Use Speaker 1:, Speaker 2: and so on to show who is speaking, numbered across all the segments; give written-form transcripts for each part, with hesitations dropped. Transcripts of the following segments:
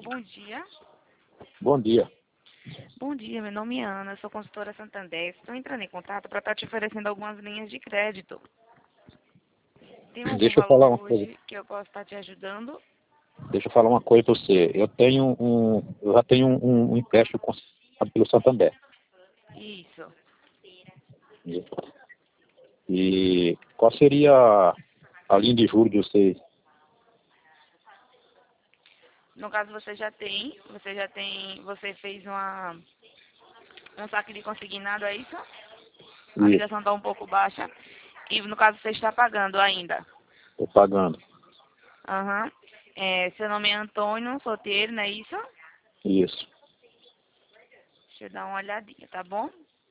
Speaker 1: bom dia.
Speaker 2: Bom dia.
Speaker 1: Bom dia, meu nome é Ana, sou consultora Santander. Estou entrando em contato para estar te oferecendo algumas linhas de crédito. Tem algum
Speaker 2: Deixa eu falar
Speaker 1: valor
Speaker 2: uma coisa.
Speaker 1: hoje que eu possa estar te ajudando?
Speaker 2: Deixa eu falar uma coisa para você. Eu já tenho um empréstimo concedido pelo Santander.
Speaker 1: Isso.
Speaker 2: E qual seria a linha de juros de vocês?
Speaker 1: No caso, você fez um saque de consignado, é isso? A
Speaker 2: Isso,
Speaker 1: ligação está um pouco baixa. E no caso, você está pagando ainda.
Speaker 2: estou pagando.
Speaker 1: Aham. Seu nome é Antônio Solteiro, não é isso?
Speaker 2: Isso.
Speaker 1: Deixa eu dar uma olhadinha, tá bom?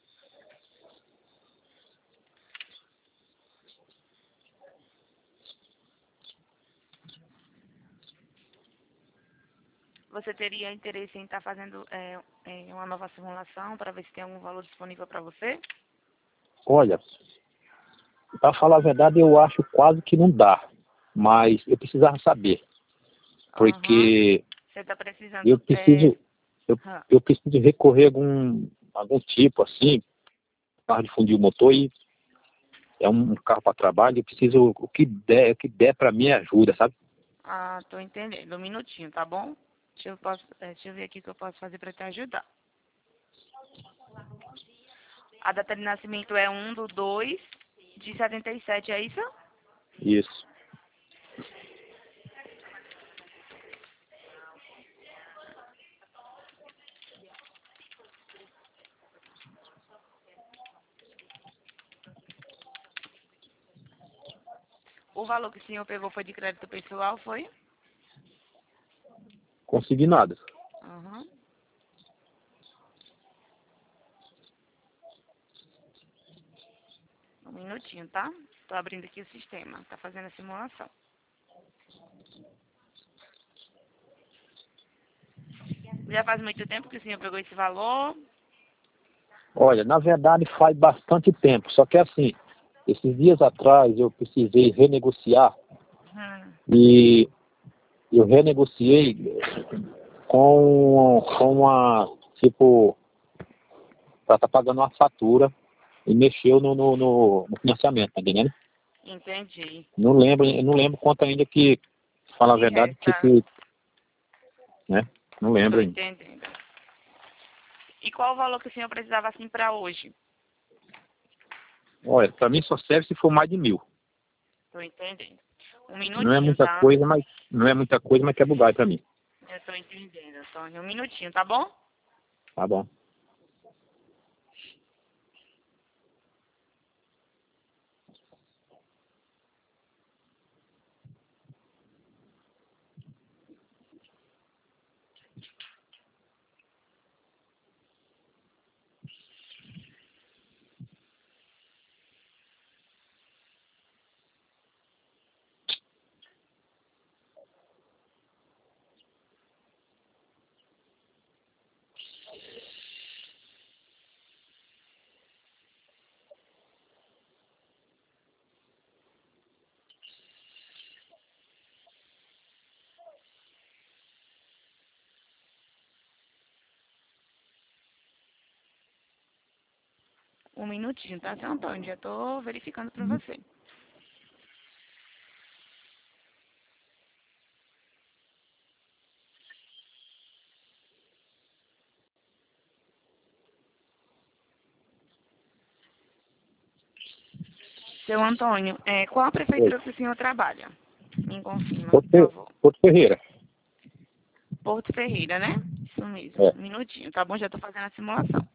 Speaker 1: Você teria interesse em estar fazendo uma nova simulação para ver se tem algum valor disponível para você?
Speaker 2: Olha, para falar a verdade, eu acho quase que não dá. Mas eu precisava saber.
Speaker 1: Aham.
Speaker 2: Porque
Speaker 1: Você está precisando.
Speaker 2: eu preciso, eu,
Speaker 1: Ah,
Speaker 2: eu preciso recorrer a algum tipo assim, para de fundir o motor e é um carro para trabalho, eu preciso, o que der para mim ajuda, sabe?
Speaker 1: tô entendendo. Um minutinho, tá bom? Deixa eu ver aqui o que eu posso fazer para te ajudar. A data de nascimento é 1/2/77, é isso?
Speaker 2: Isso.
Speaker 1: O valor que o senhor pegou foi de crédito pessoal, foi?
Speaker 2: Consegui nada.
Speaker 1: Aham. Um minutinho, tá? Tô abrindo aqui o sistema. Tá fazendo a simulação. Já faz muito tempo que o senhor pegou esse valor?
Speaker 2: Olha, na verdade faz bastante tempo, só que assim, esses dias atrás eu precisei renegociar
Speaker 1: Hum,
Speaker 2: e eu renegociei com uma, tipo, para estar pagando uma fatura e mexeu no financiamento, tá entendendo?
Speaker 1: entendi.
Speaker 2: Eu não lembro quanto ainda que, fala a
Speaker 1: Que
Speaker 2: verdade,
Speaker 1: resta,
Speaker 2: né? Não lembro
Speaker 1: tô
Speaker 2: ainda.
Speaker 1: entendendo. E qual o valor que o senhor precisava assim para hoje?
Speaker 2: Olha, para mim só serve se for mais de 1.000.
Speaker 1: Tô entendendo. Um
Speaker 2: Não é
Speaker 1: minutinho,
Speaker 2: muita
Speaker 1: tá?
Speaker 2: coisa, mas quebra o galho para mim.
Speaker 1: Eu tô entendendo, Antônio. Um minutinho, tá bom?
Speaker 2: Tá bom.
Speaker 1: Um minutinho, tá, seu Antônio? Já tô verificando para você. Seu Antônio, qual a
Speaker 2: Oi.
Speaker 1: prefeitura que o senhor trabalha? Me confirma, por
Speaker 2: Porto,
Speaker 1: favor.
Speaker 2: Porto Ferreira.
Speaker 1: Porto Ferreira, né? Isso mesmo.
Speaker 2: É.
Speaker 1: Um minutinho, tá bom? Já tô fazendo a simulação.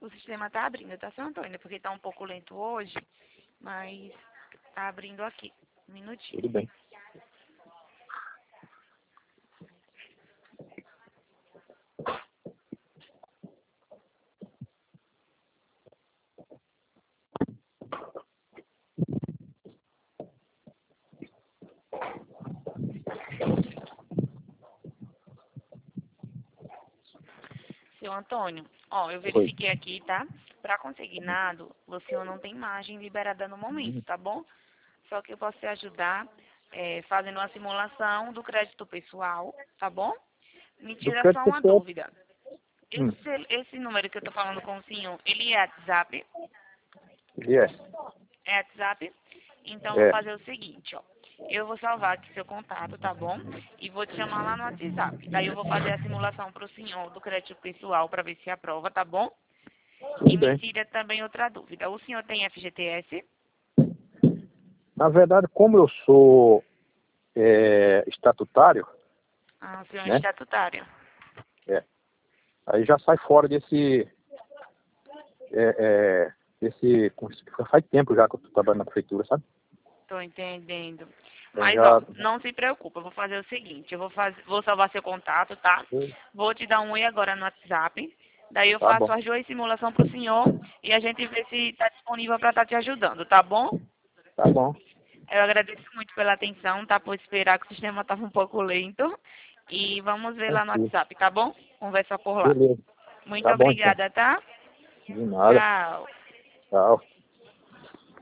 Speaker 1: O sistema tá abrindo, tá, seu Antônio? Porque tá um pouco lento hoje, mas tá abrindo aqui. Um minutinho.
Speaker 2: Tudo bem.
Speaker 1: Seu Antônio, ó, eu verifiquei aqui, tá? Para consignado, o senhor não tem margem liberada no momento, tá bom? Só que eu posso te ajudar fazendo uma simulação do crédito pessoal, tá bom? Me
Speaker 2: Do
Speaker 1: tira só
Speaker 2: crédito
Speaker 1: uma
Speaker 2: pessoal.
Speaker 1: dúvida. Esse número que eu tô falando com o senhor, ele é WhatsApp? É WhatsApp? Então, eu vou
Speaker 2: É.
Speaker 1: fazer o seguinte, ó. Eu vou salvar aqui seu contato, tá bom? E vou te chamar lá no WhatsApp. Daí eu vou fazer a simulação para o senhor do crédito pessoal para ver se aprova, tá bom?
Speaker 2: Tudo
Speaker 1: E me
Speaker 2: bem.
Speaker 1: tira também outra dúvida. O senhor tem FGTS?
Speaker 2: Na verdade, como eu sou estatutário,
Speaker 1: Ah, o senhor é
Speaker 2: né?
Speaker 1: estatutário.
Speaker 2: Aí já sai fora faz tempo já que eu tô trabalhando na prefeitura, sabe?
Speaker 1: Tô entendendo.
Speaker 2: Então
Speaker 1: Mas, ó,
Speaker 2: já.
Speaker 1: não se preocupa. Eu vou fazer o seguinte. Vou salvar seu contato, tá? Vou te dar um oi agora no WhatsApp. Daí eu
Speaker 2: Tá
Speaker 1: faço
Speaker 2: bom,
Speaker 1: as duas simulações pro senhor e a gente vê se tá disponível para estar te ajudando, tá bom?
Speaker 2: tá bom.
Speaker 1: Eu agradeço muito pela atenção, tá? Por esperar que o sistema estava um pouco lento. E vamos ver lá no
Speaker 2: Tranquilo.
Speaker 1: WhatsApp, tá bom? Conversa por lá.
Speaker 2: Beleza.
Speaker 1: Muito
Speaker 2: Tá bom então.
Speaker 1: obrigada, tá?
Speaker 2: De nada.
Speaker 1: Tchau.
Speaker 2: Tchau.